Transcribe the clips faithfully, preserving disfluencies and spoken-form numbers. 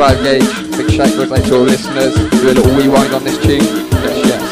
ninety-five gauge. Big shout goes out to all listeners. Do a little rewind on this tune. Yes, yes.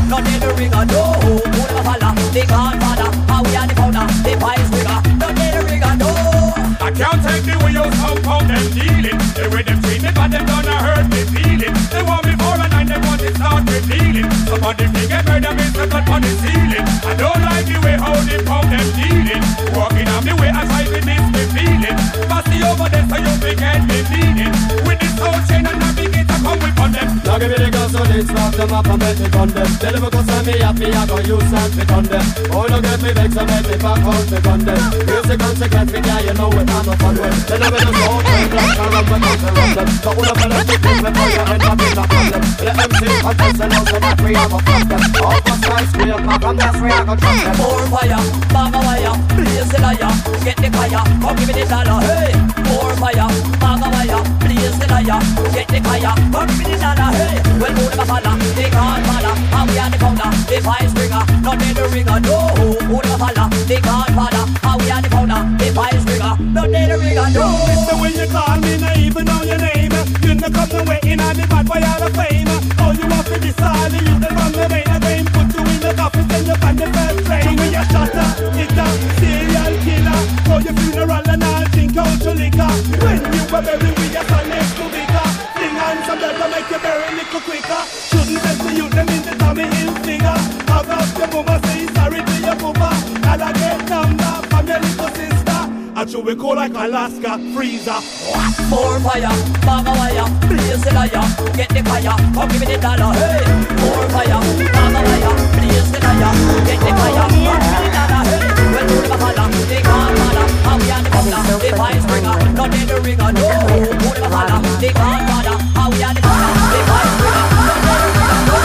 not in the ringer, no. Who never follow, the Godfather, how we are the founder, the pies rigger, not in the ringer, no. I can't take the way you somehow them dealing. The way them treat me, but them gonna hurt me feeling. They want me for a night, they want to start revealing. Somebody figure murder me, so blood on the ceiling. I don't like the way how they pound them dealing. Walking on the way, I try to miss me feeling. Passy over there, so you forget me bleeding. With this whole chain and navigator, come with on them. Now give me the guns so they start them up and make me gun them. Tell them because I'm me happy, I gon' use and me gun them. Oh, no get me vex and make me back out me gun them. Here's the consequence, me guy, you know it, I'm a fun way. Then I'm in the zone, and black and run when I'm run them. So all of them are sticking with all your head, but in a problem. The M C contest and also that we have a problem. All for size, we have from that's where I gon' trust them. More fire, bag of wire, blaze the liar, get the fire, come give me the dollar, hey. More fire, bag of wire, blaze the liar, get the fire, come give me the dollar, hey. Well, who never follow, the Godfather, how we are the founder, the pies rigger, not in the ringer, no. Who never follow, the Godfather, how we are the founder, the pies rigger, not in the ringer, no. It's the way you call me, not even know your name. You know come the way in and the bad boy all the fame. All you want to be solid, you the from the main game. Put you in the coffin, then you find the first flame. When you shot a, hit a, serial killer. For your funeral and I'll drink out your liquor. When you were buried with your son next to Vika. Sing on some blood to make you bury a little quicker. Shouldn't test the youth them in the Tommy Hilfiger. How about your mama say sorry to your papa. And I get number from your little sister. I chew we cold like Alaska freezer. More fire, bag of wire, blaze the liar, get the fire, come give me the dollar, hey. More fire, bag of wire, blaze the liar, get the fire, come give me the dollar, hey. Well, who never follow, the Godfather, how we are the founder, the pies rigger, not in the ringer, no. Who never follow, the Godfather, how we are the founder, the pies rigger, not in the ringer, no.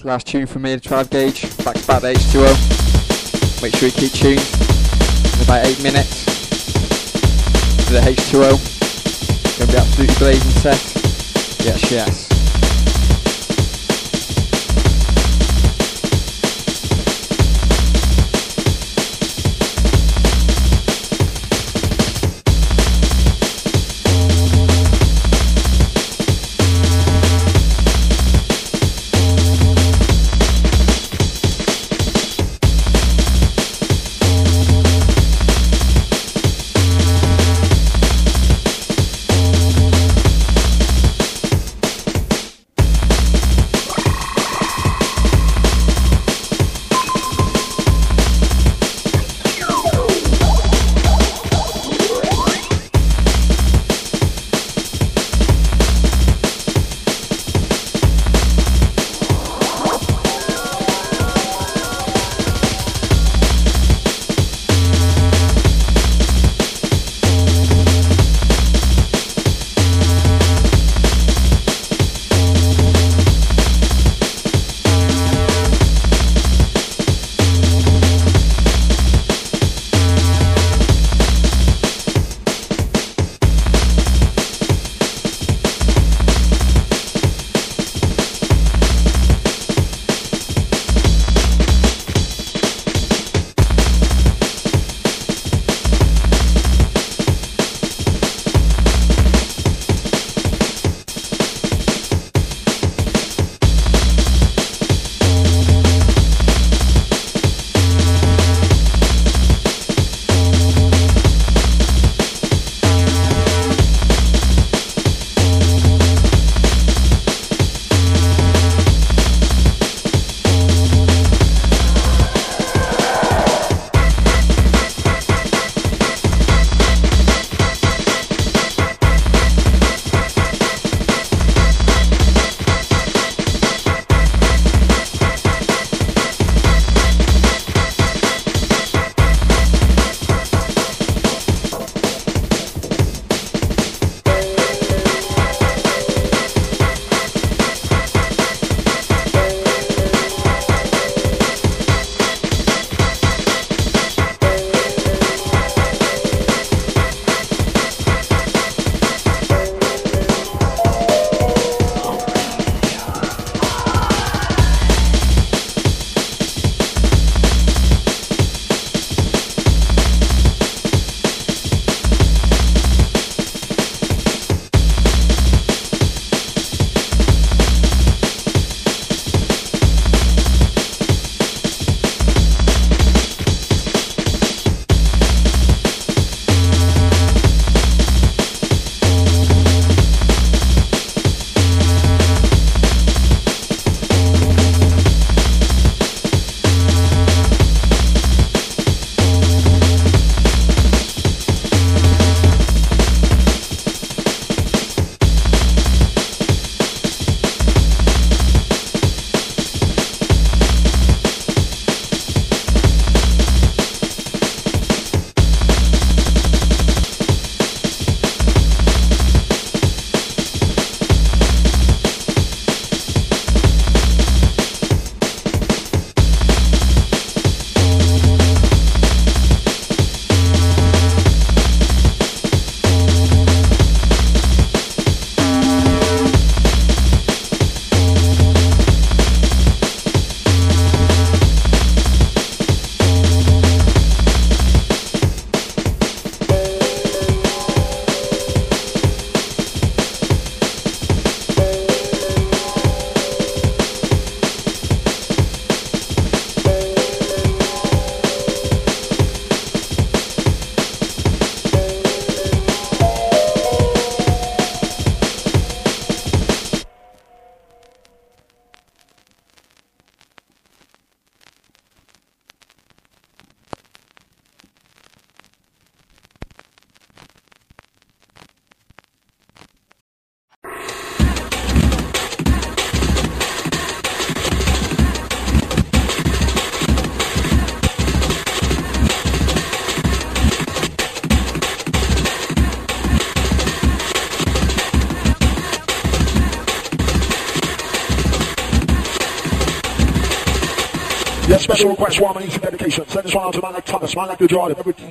last tune from me, the twelve gauge, back to back the H two O. Make sure you keep tuned. In about eight minutes to the H two O. Gonna be absolutely blazing set. Yes, yes. Yes, special request, one minute dedication. Send this one out to man like Thomas, man like the Jordan. Everything.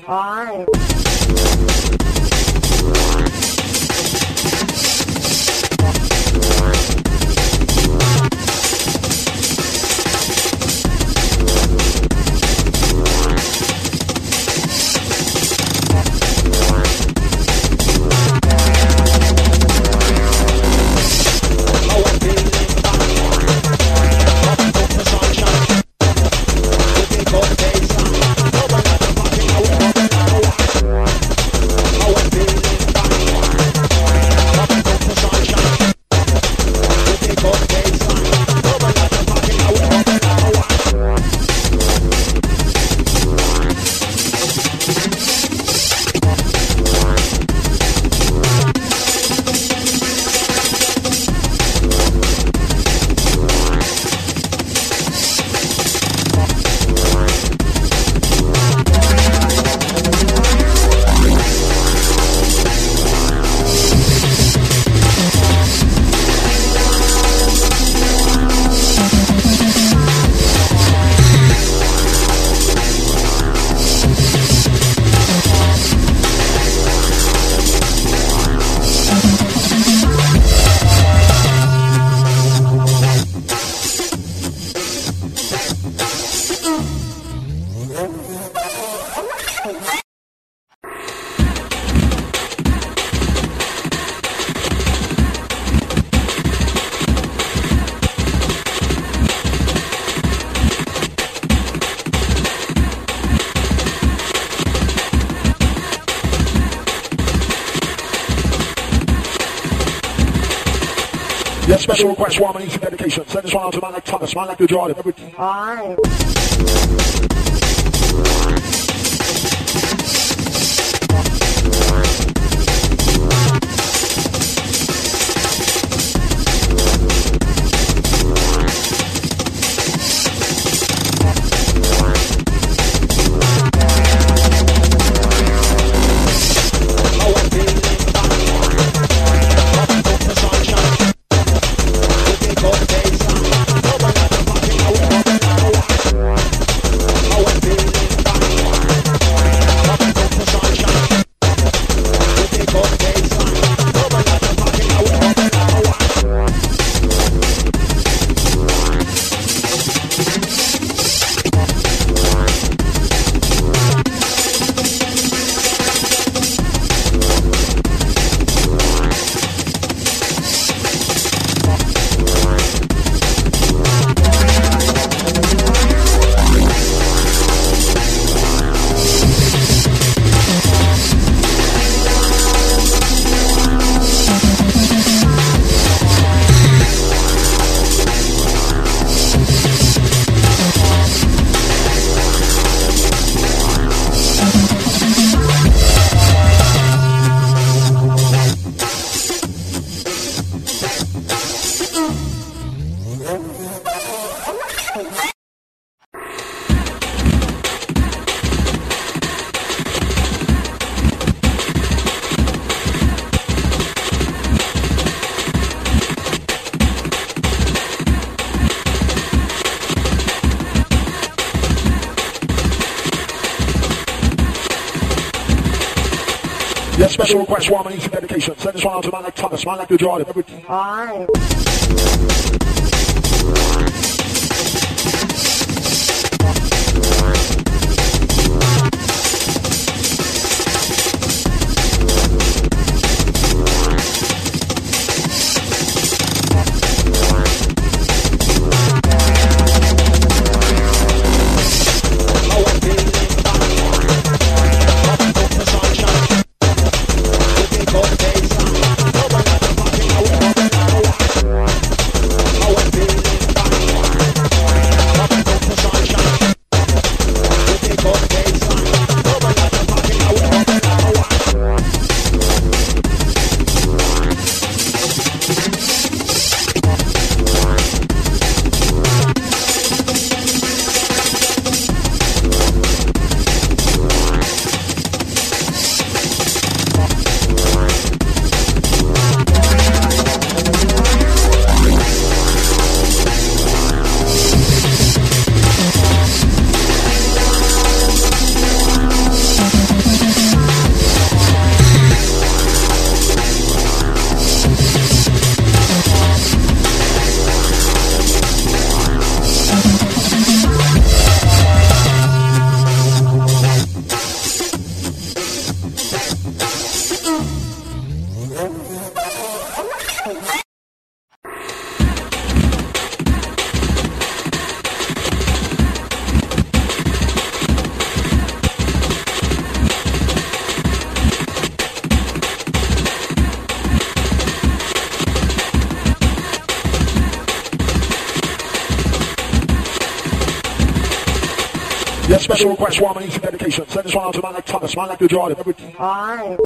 Yes, special request, one minute dedication. Send this one out to man like Thomas, man like the Jordan. Everything. Yes, special request, one minute dedication. Send this one out to man like Thomas, man like the Jordan. Everything. Yes, special request, one needs some dedication. Send this one out to man like Thomas, man like the Jordan, everything. Alright.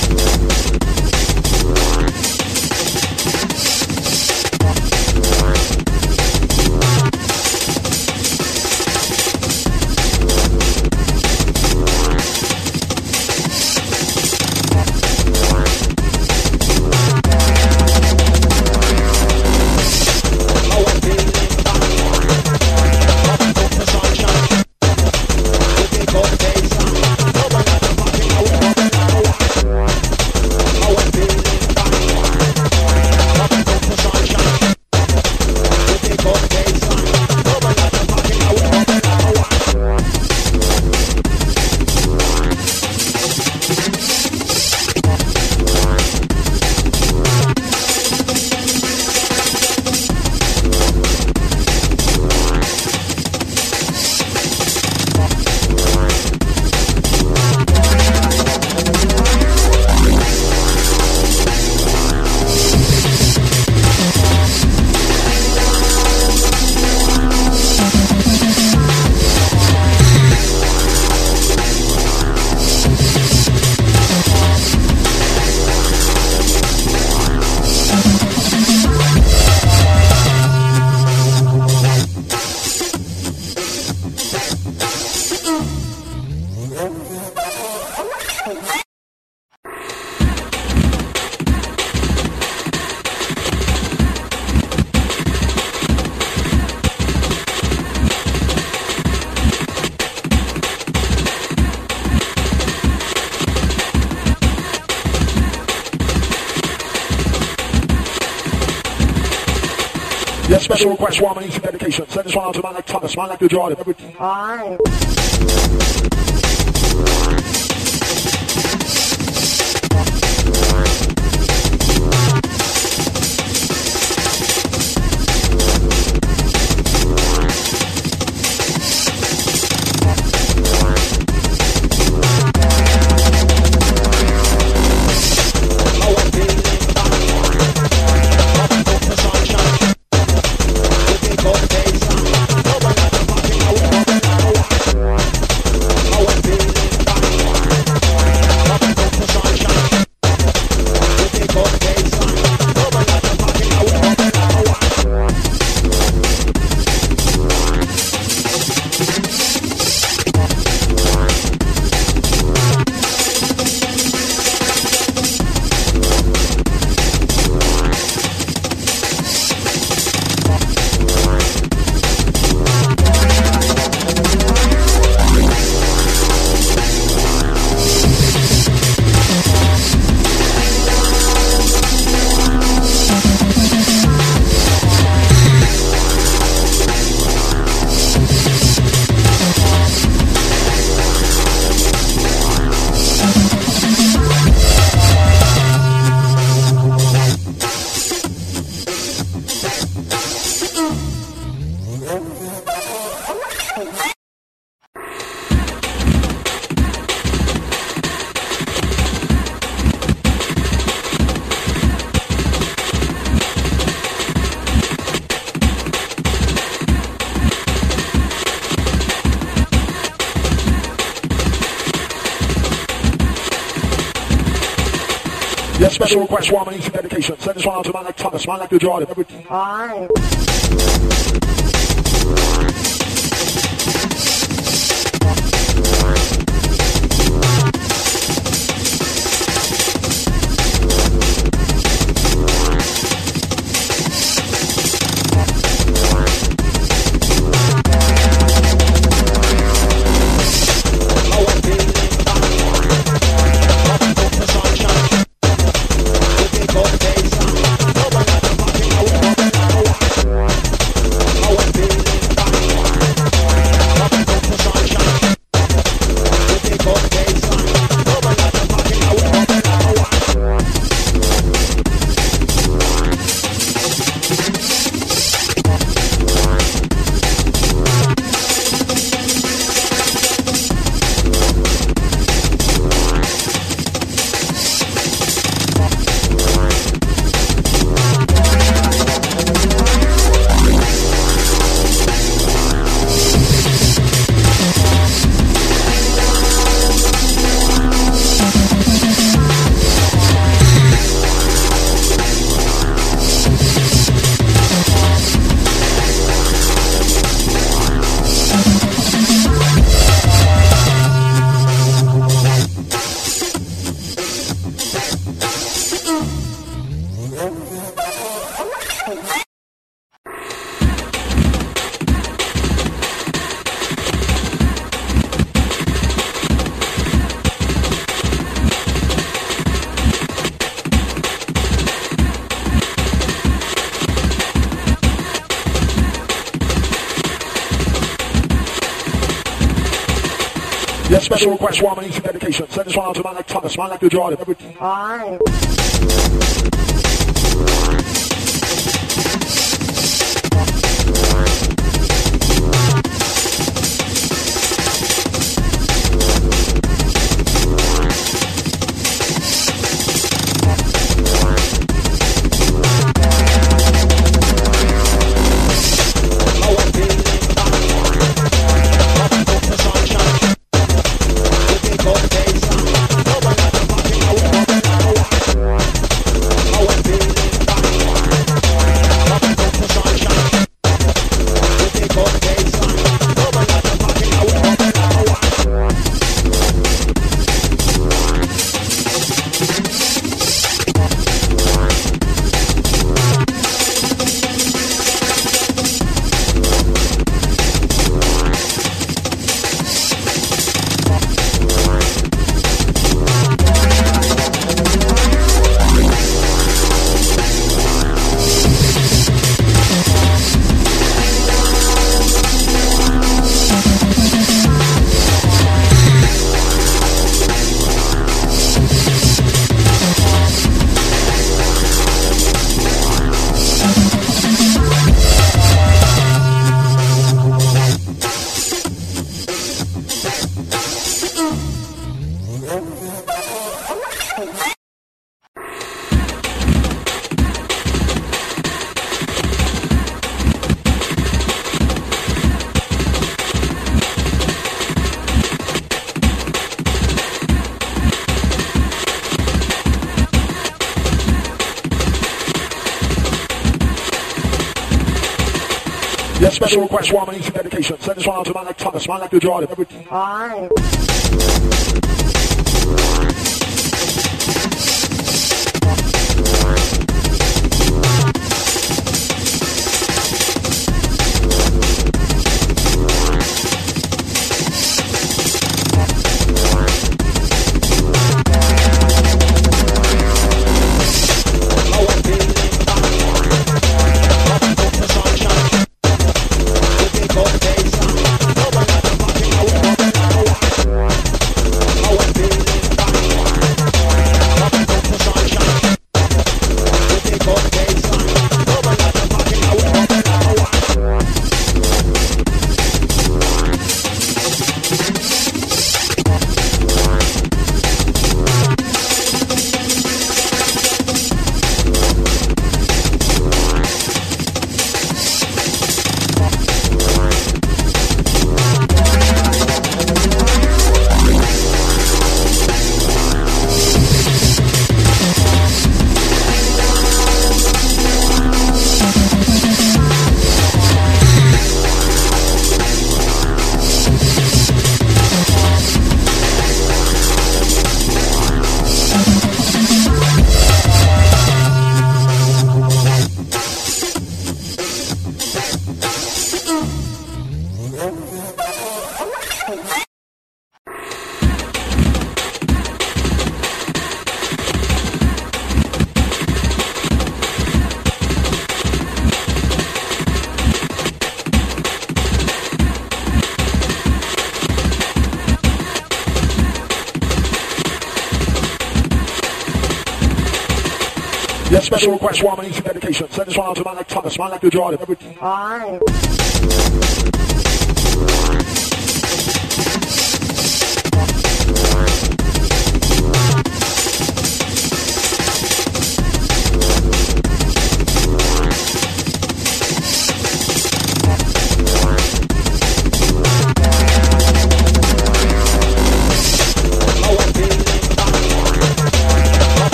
Yes, special request, one needs some dedication. Send this one out to man like Thomas, man like the Jordan, everything. Alright. Yes, special request, one needs some dedication. Send this one out to man like Thomas, man like the Jordan, everything. Alright. Oh, special request, one easy dedication. Send this one out to man like Thomas, man like the Jordan, everything. Yes, special request, one easy dedication. Send this one out to man like Thomas, man like the Jordan, everything. Yes, special request, one easy dedication. Send this one out to man like Thomas, man like the Jordan, everything.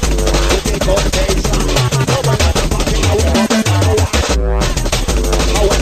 Oh,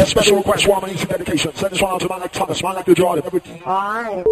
Yes, special request, one easy dedication. Send this one out to man like Thomas, man like the Jordan. Everything. Alright.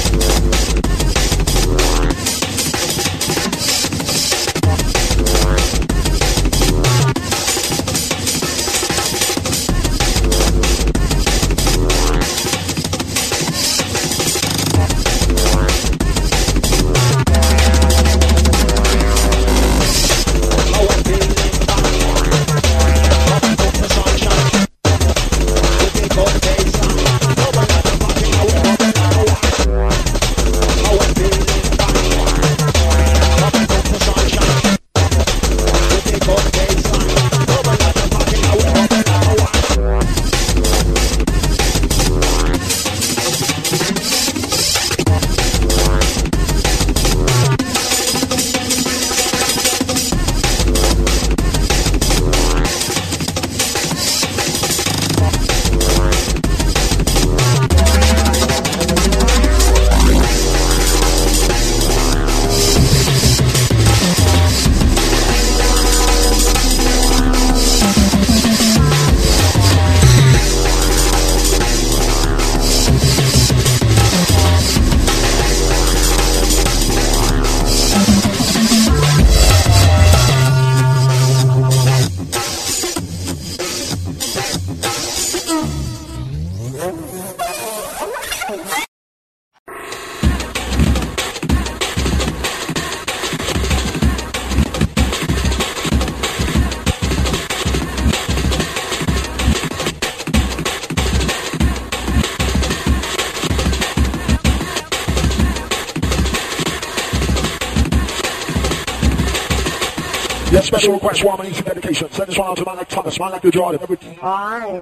Yes, special request, one easy dedication. Send this one out to man like Thomas, man like the Jordan. Everything. Alright.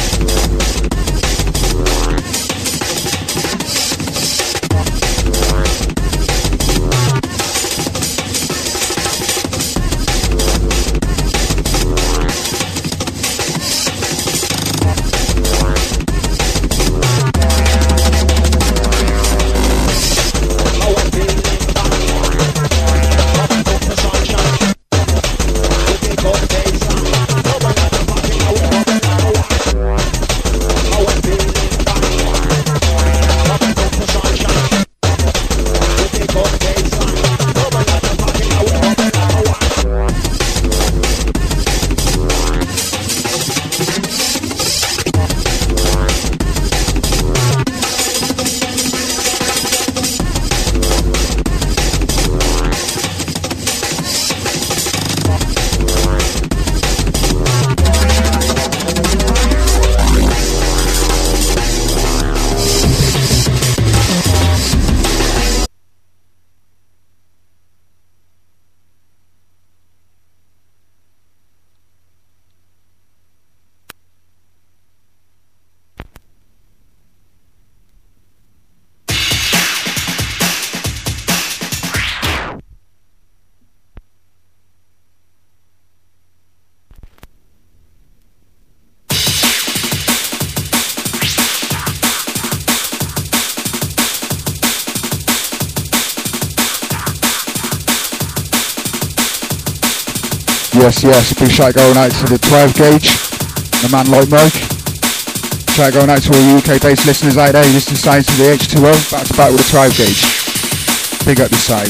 Yes, yes, a big shout going out to the twelve gauge, the man like Mike. Shout going out to all the U K based listeners out there, listening signs to the H two O, back to back with the twelve gauge. Big up the side.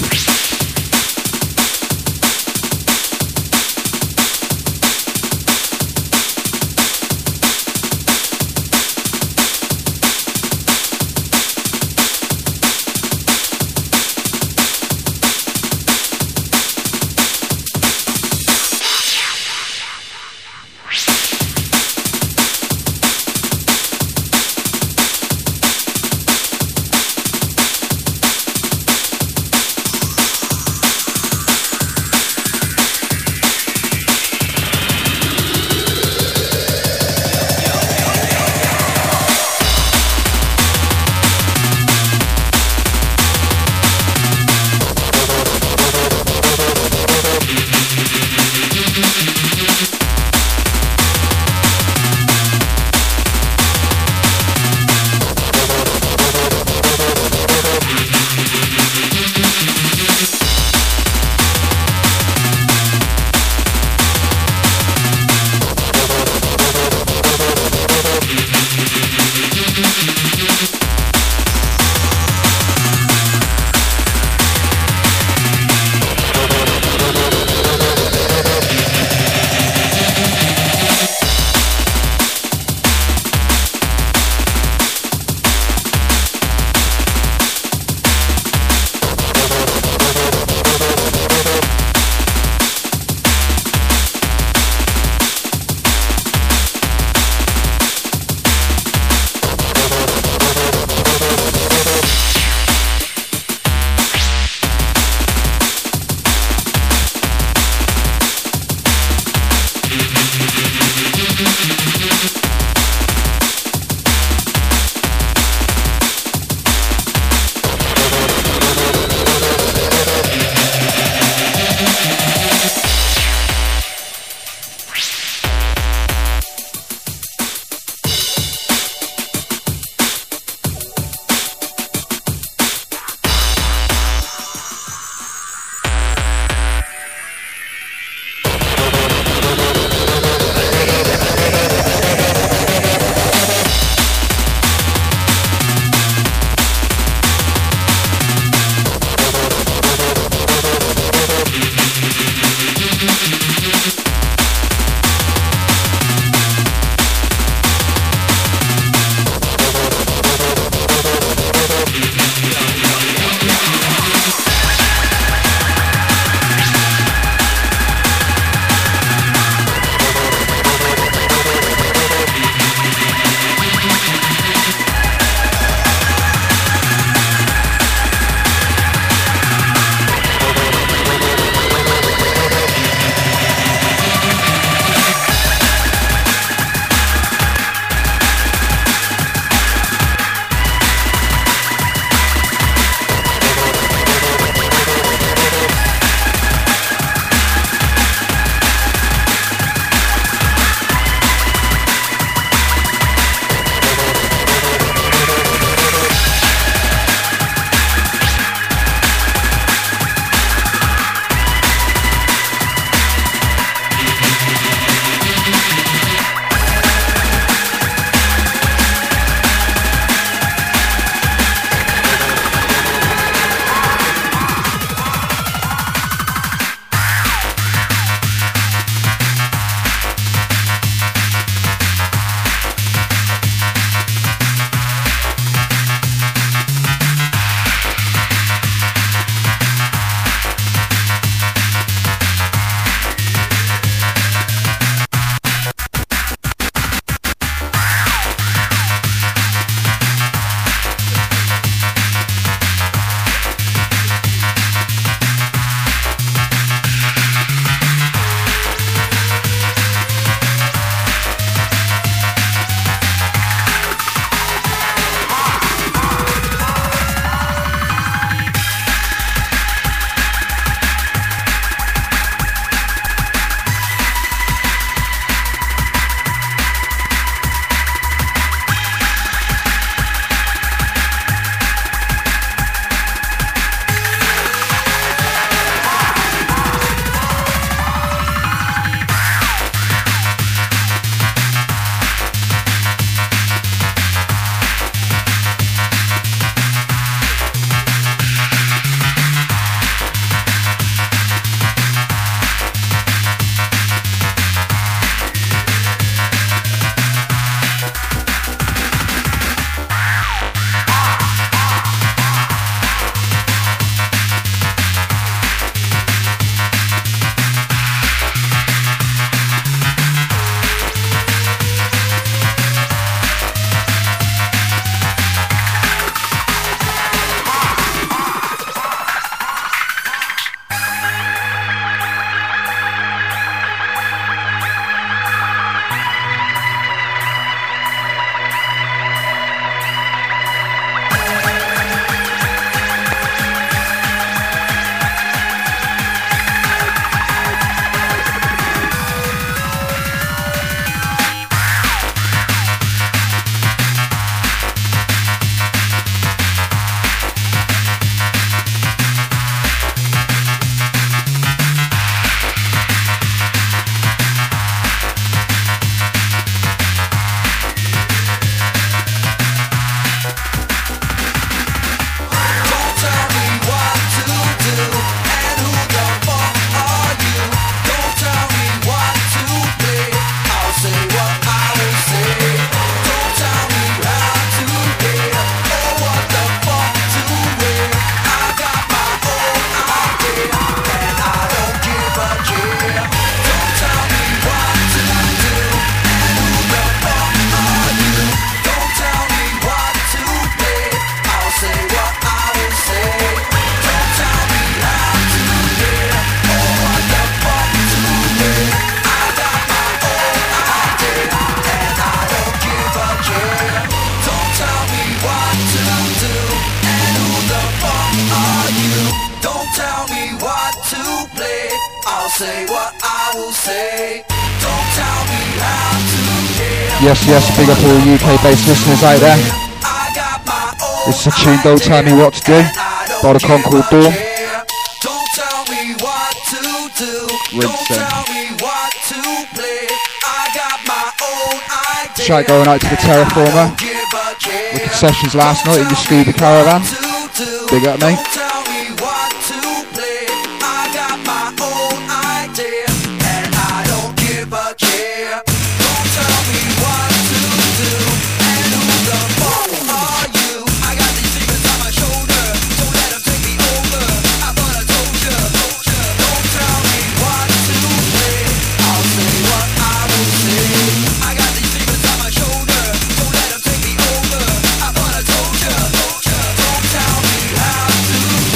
say what I will say. Don't tell me how to live. Yes, yes, big up all U K-based listeners out there. I got my own It's a tune, Don't Tell Me What to Do, by the Concord Dawn. Don't tell me what to do. Don't Winston. tell me what to play. I got my own idea. Shout going out to the Terraformer. Give a care. Wicked sessions last night in the Scooby Caravan. Big up, mate. Don't tell me what to play. I got my own idea, and I don't give a care. Don't tell me what to do, and who the fuck are you? I got these secrets on my shoulder, don't let them take me over. I thought I told you. Don't tell me what to play, I'll say what I will say. I got these secrets on my shoulder, don't let them take me over. I thought I told you. Don't tell me how to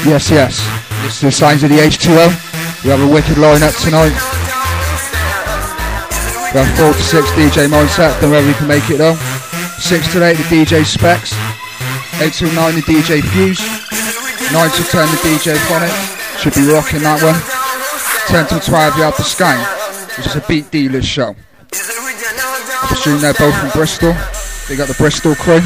Yes, yes. This is the signs of the H two O. We have a wicked lineup tonight. We have four to six D J Mindset, don't know whether we can make it though. six to eight the D J Specs. eight till nine the D J Fuse. nine to ten the D J Phonic. Should be rocking that one. ten till twelve you have the Skank, which is a beat dealers show. I presume they're both from Bristol. They got the Bristol crew.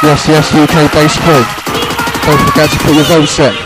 Yes, yes, U K bass crew. Don't forget to put your votes in.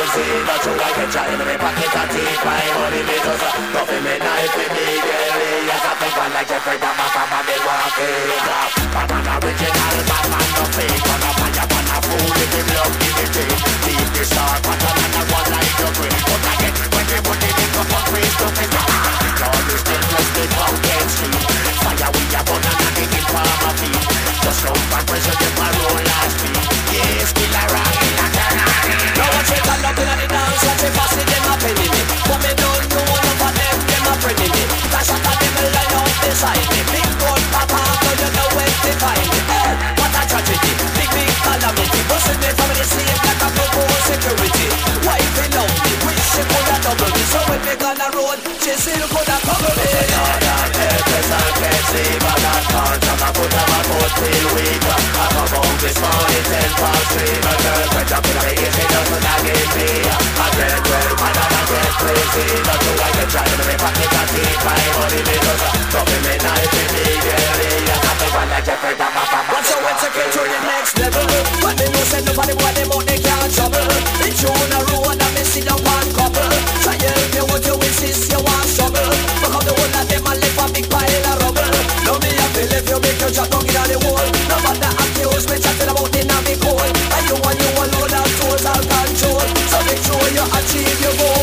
crazy, but you I can try in my pocket and take my money because nothing me knife with me daily. Yes, I think one like Jeffrey Dahmer from a Milwaukee. Batman original, Batman no fake. On a fire, on a fool, if you love, give it take. Deep the star, pattern and a one like your brain. But again, when you put it in up on face to face, Lord, you still plus the fountain street. Fire we are born and a digging for my feet. Just round my pressure, get my roll last beat. Yes, kill a rock, kill a canary. Now watch it and up in the dance, watch it pass it, them a penny me. But me don't know enough of them, them a friendly me. Cause shot of them will line up beside me. Big gun papa, so you know where to find me. Hey, what a tragedy, big big calamity. Busting me from the slave like a proposed security. Wife he love me, wish she could have double me. So when we gonna road, she still could have covered me. Lord, I'm helpless, I can't see, but I can't. I'm a foot of a foot till week. I'm a bone this morning, ten past three. My girlfriend up in the ear, she doesn't give me. I get well, man, and I get crazy. But you I can try to make pocket and take my money because nothing me knife in me daily. I got the one like Jeffrey Dahmer from a Watch out when to get to the next level. But me know say nobody want them out, they can't trouble. It's you on the road and me sit down one couple. Try help you what you insist you want struggle. Because the whole of them a live a big pile of rubble. Now me have to live you make you drop down in the wall. No matter accuse me chatting about the navy coal. And you and you alone have total control. So make sure you achieve your goal.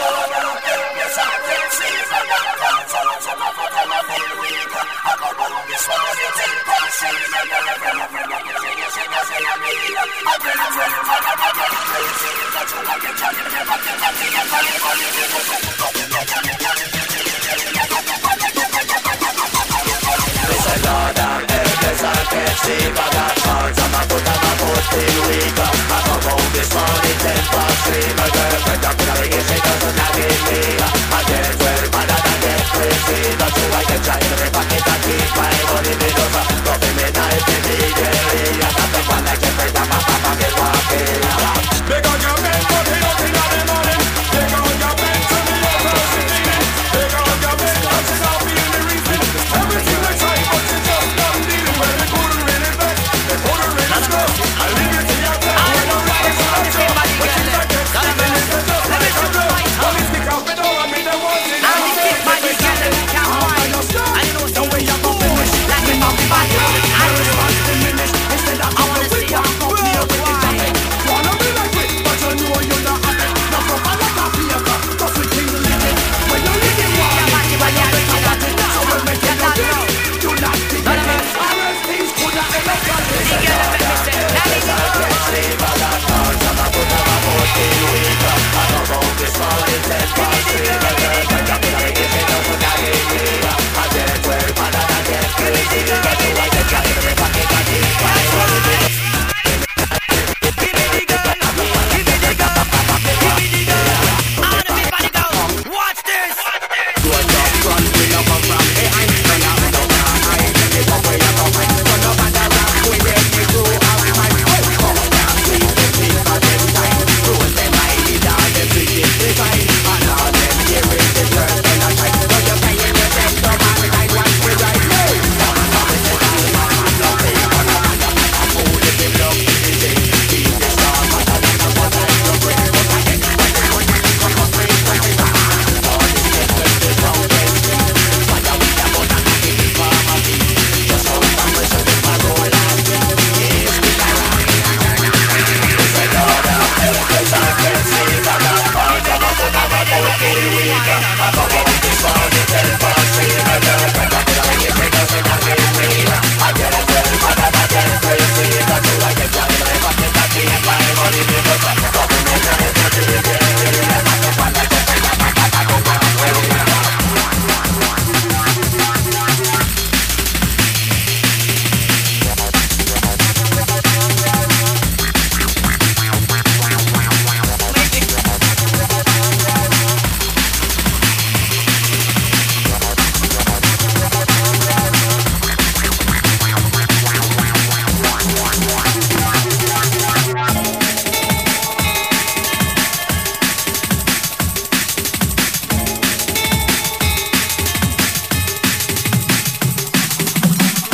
See, but that cards on my foot and my foot till week. I come home this morning, ten past three. My girlfriend up in the ear, she doesn't give me. I get well, man, and I get crazy. But you I can try in my pocket and keep my money because nothing me knife in me daily. I got the one like Jeffrey Dahmer from a Milwaukee. Big on your men, but he don't think of the morning. Big on your men, to me your first feeling. Big on your men, cause it's all being the reason. Everything they try, but it's just not needed. Well, they couldn't really vex, they couldn't really stress. I leave it to your tell when I'm right, so I'm sure. But if I get Steven, it's just like a dress. When we stick out, we don't want me, they want it. And the kick by the girl, they can't find us. I know some way you're going to finish. Like me up the body, I just want to diminish. Instead of I want to see you come up here with the jacket. Wanna be like it, but you know you're not happy. Now from a lot of people, cause we king living. When you're living one, you're not it. So when we get out there, you're not it. All those things could have ever done this. You get up and you say, that is it.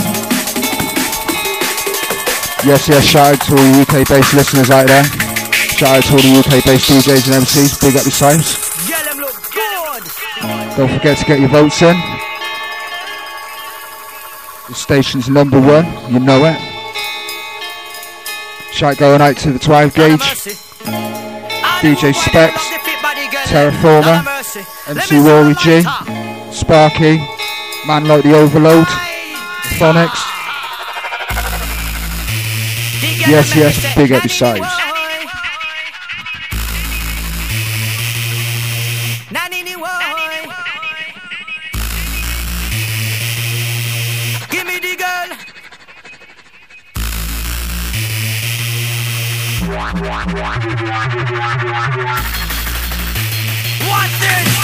Yes, yes, shout out to all U K-based listeners out there. Shout out to all the U K based D Js and M Cs, big up yourselves. Yeah, them look good. Don't forget to get your votes in. The station's number one, you know it. Shout going out to the twelve gauge, D J Specs, Terraformer, M C Rory G, Sparky, Man Like the Overload, the Phonics. Yes, yes, big up yourselves. Give me the girl. What's this?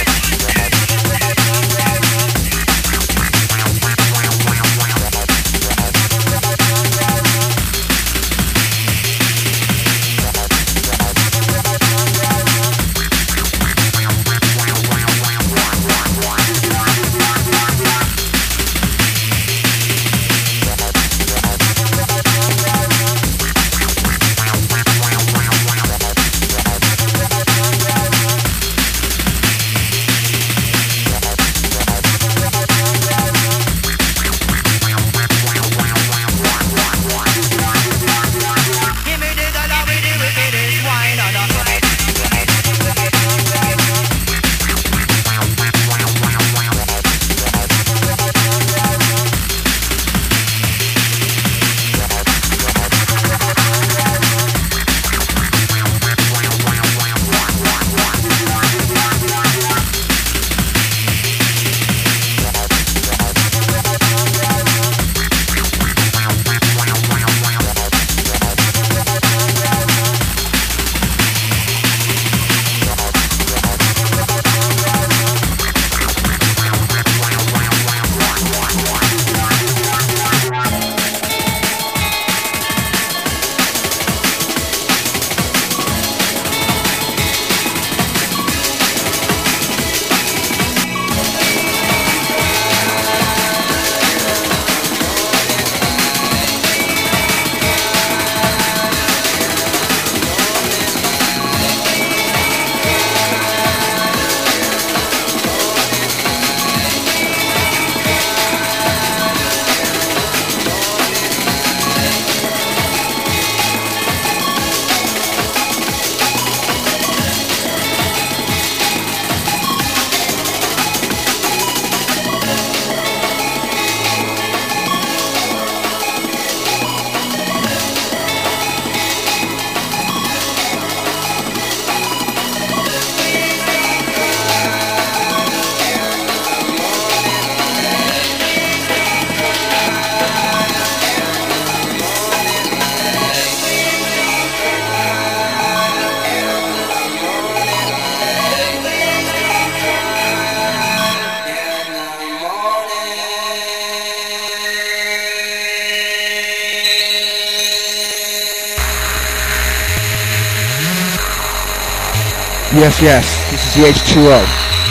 Yes, yes, this is the H two O.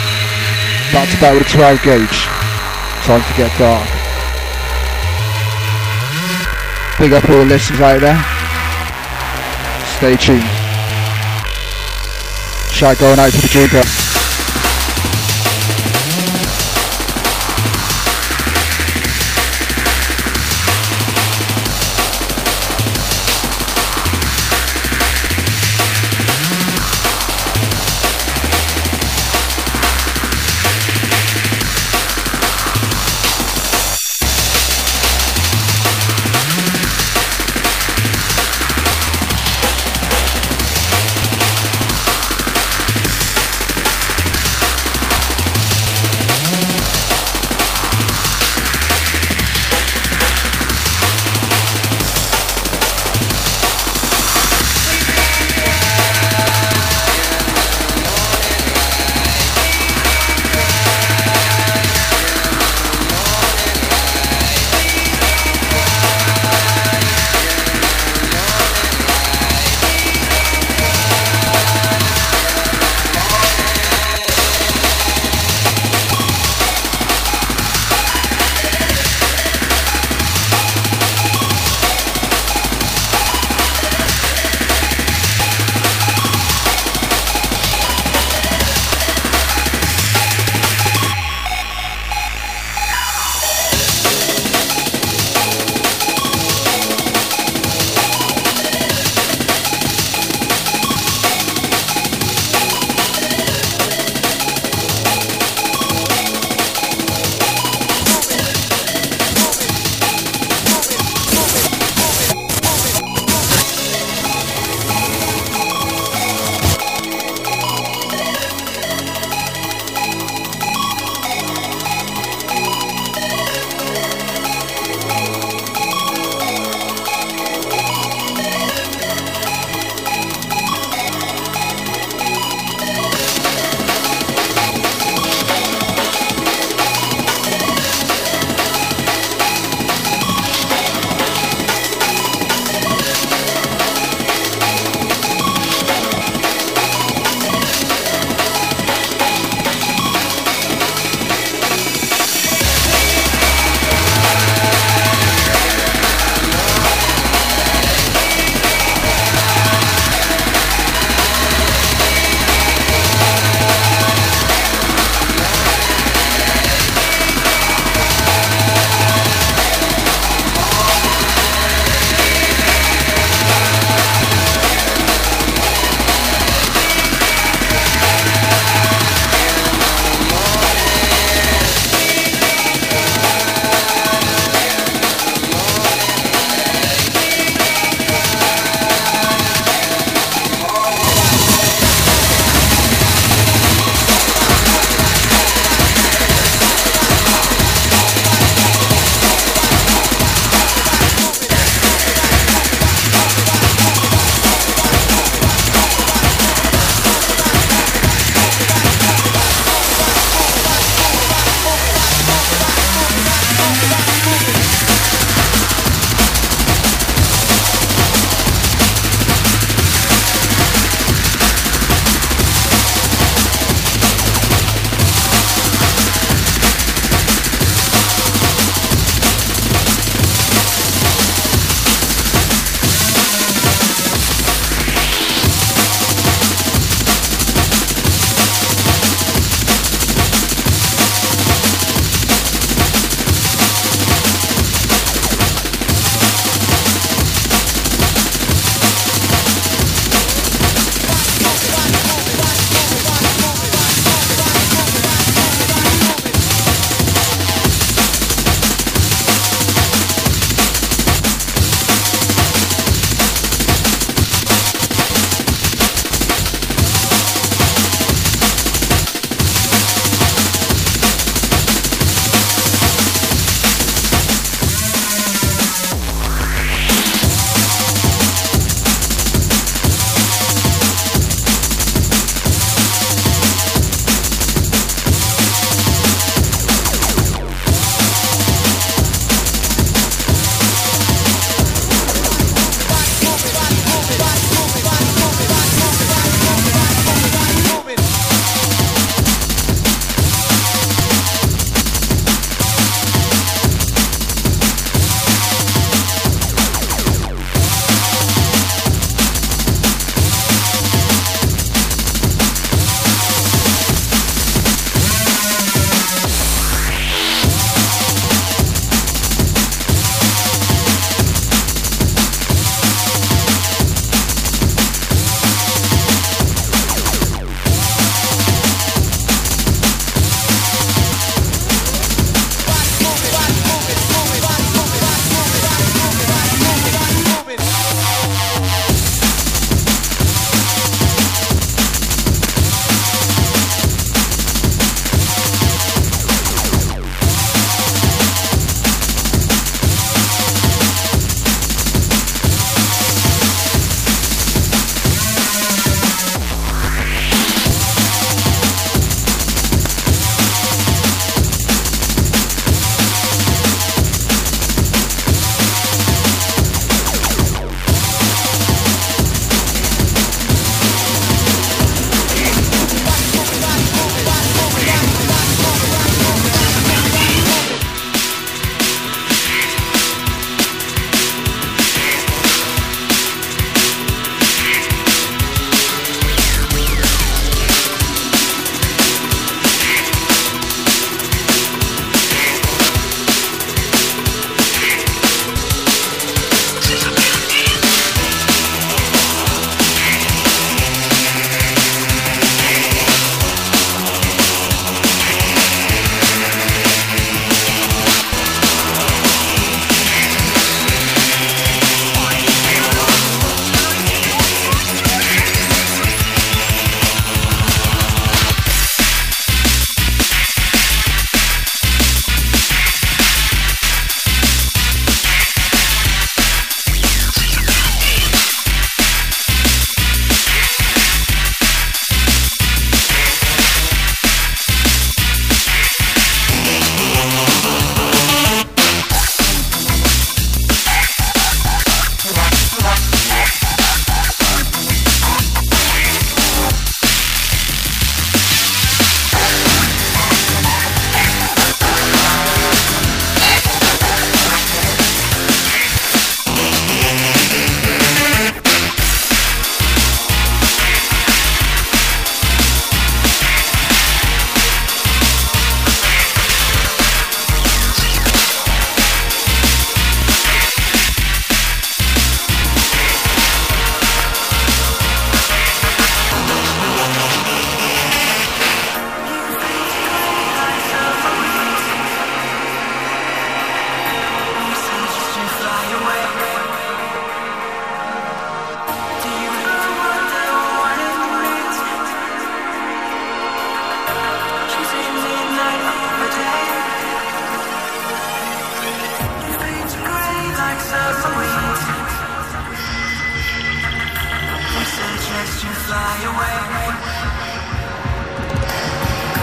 Back to back with a twelve gauge. Time to get dark. Big up all the listeners out there. Stay tuned. Shout going out to the drinker.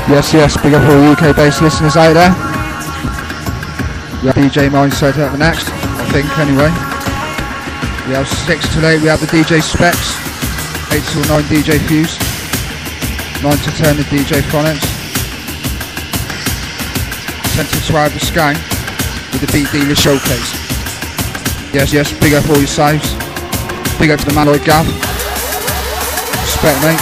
Yes, yes, big up all U K based listeners out there. We have D J Mindset up next, I think anyway. We have six till eight, we have the D J Specs, eight till nine D J Fuse, nine to ten the D J Phonics, ten to twelve the Skang with the Beat Dealer Showcase. Yes, yes, big up all your saves. Big up to the man like Gav. Respect, mate.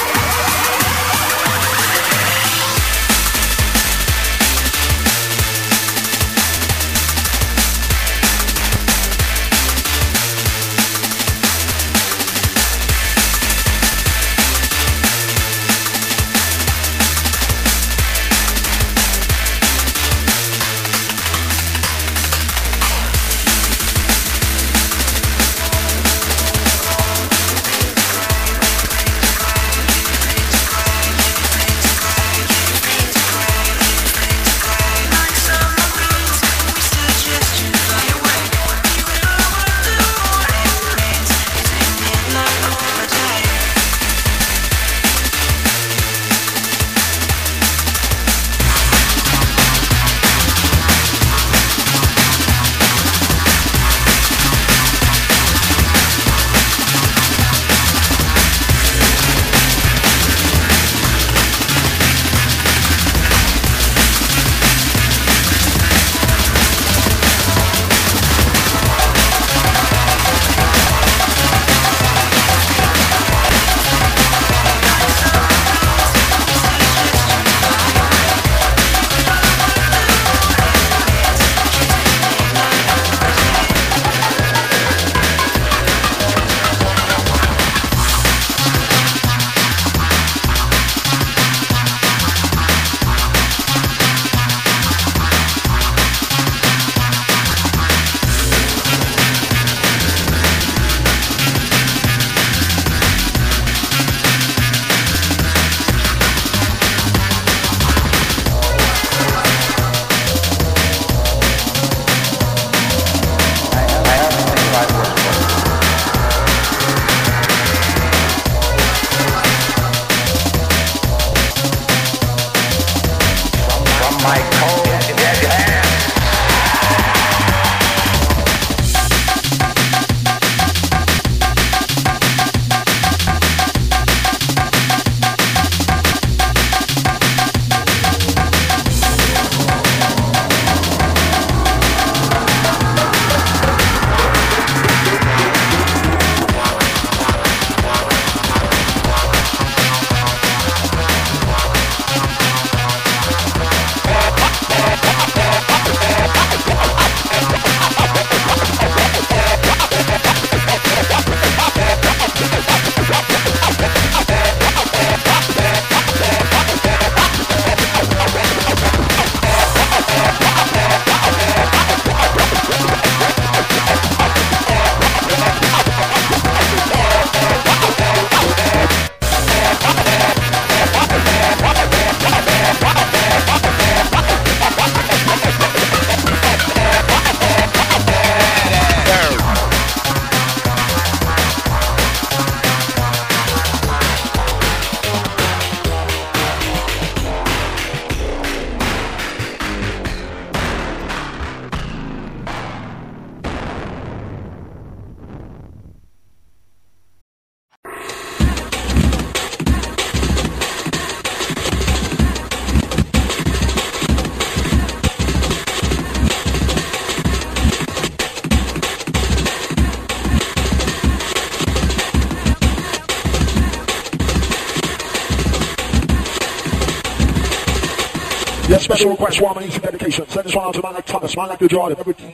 Yes, special request, one minute dedication. Send this one out to man like Thomas, man like the Jordan. Everything.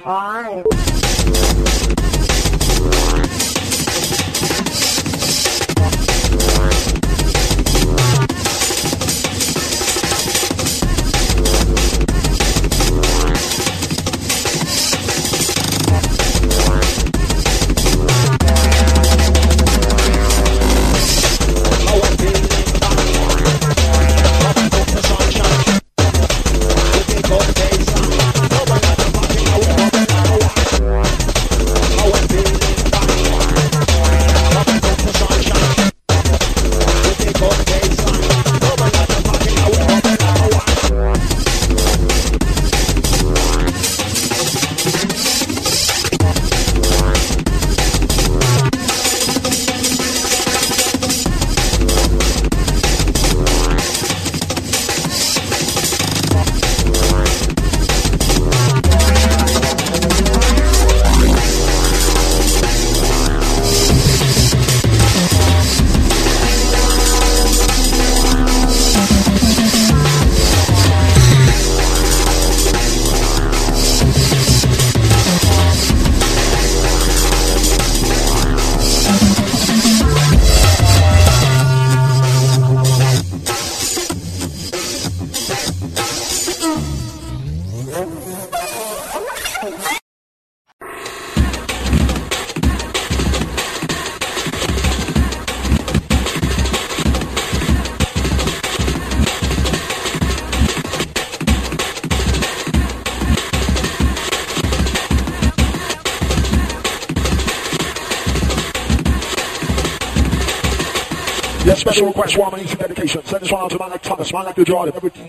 I went Yes, special request, one minute dedication. Send this one out to man like Thomas, man like the Jordan. Everything.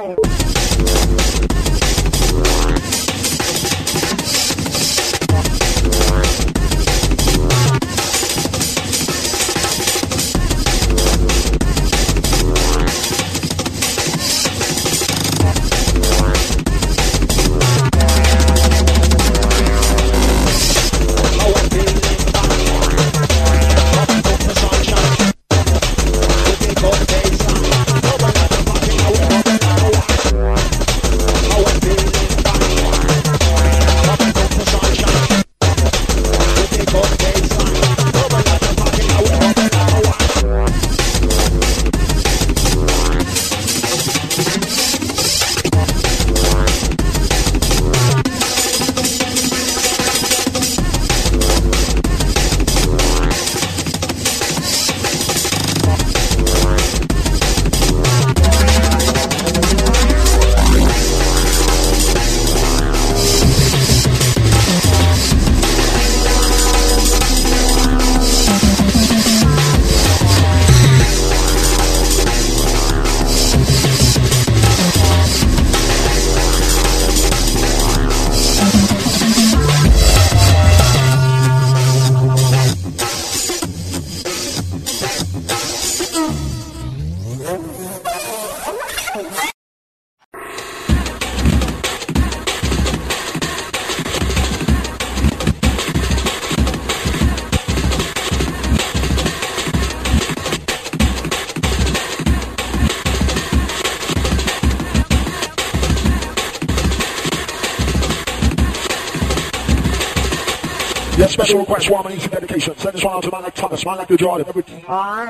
Yes, special request, one minute dedication. Send this one out to man like Thomas, man like the Jordan. Everything.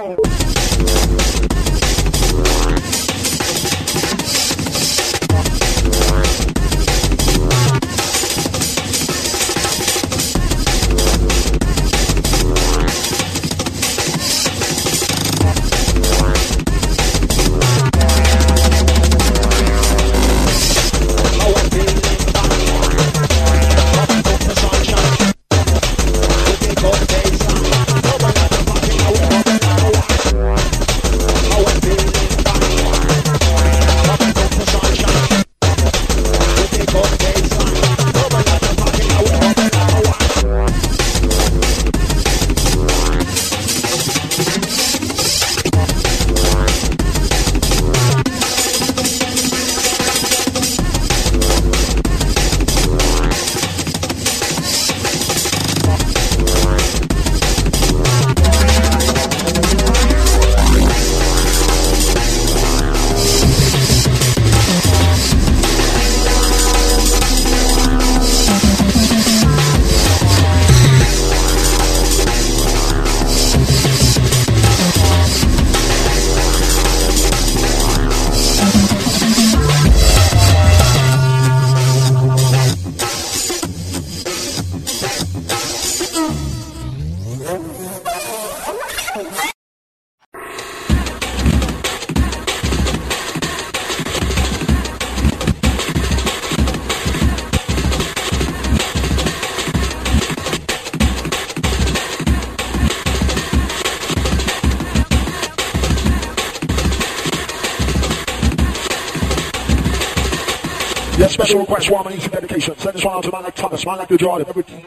Yes, special request, one minute dedication. Send this one out to man like Thomas, man like the Jordan. Everything.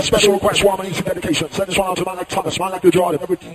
special request, one needs some dedication. Send this one out to man like Thomas, man like the Jordan. Everything.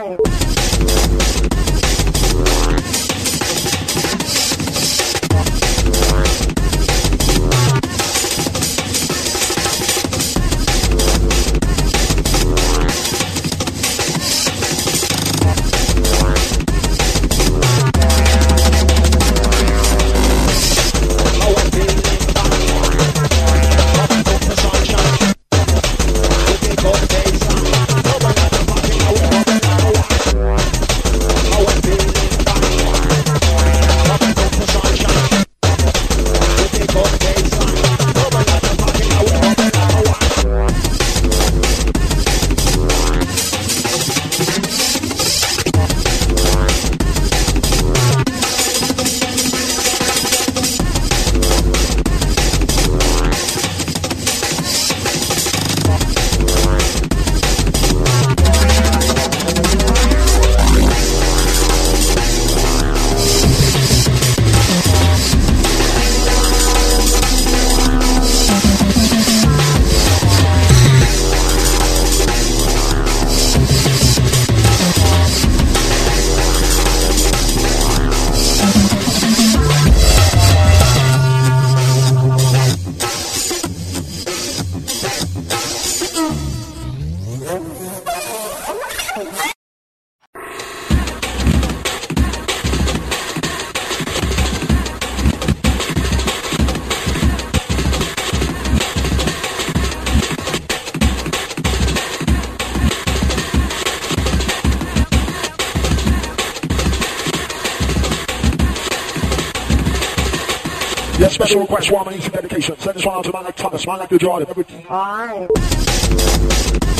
Yes, special request, one needs some dedication. Send this one out to man like Thomas, man like the Jordan. Everything.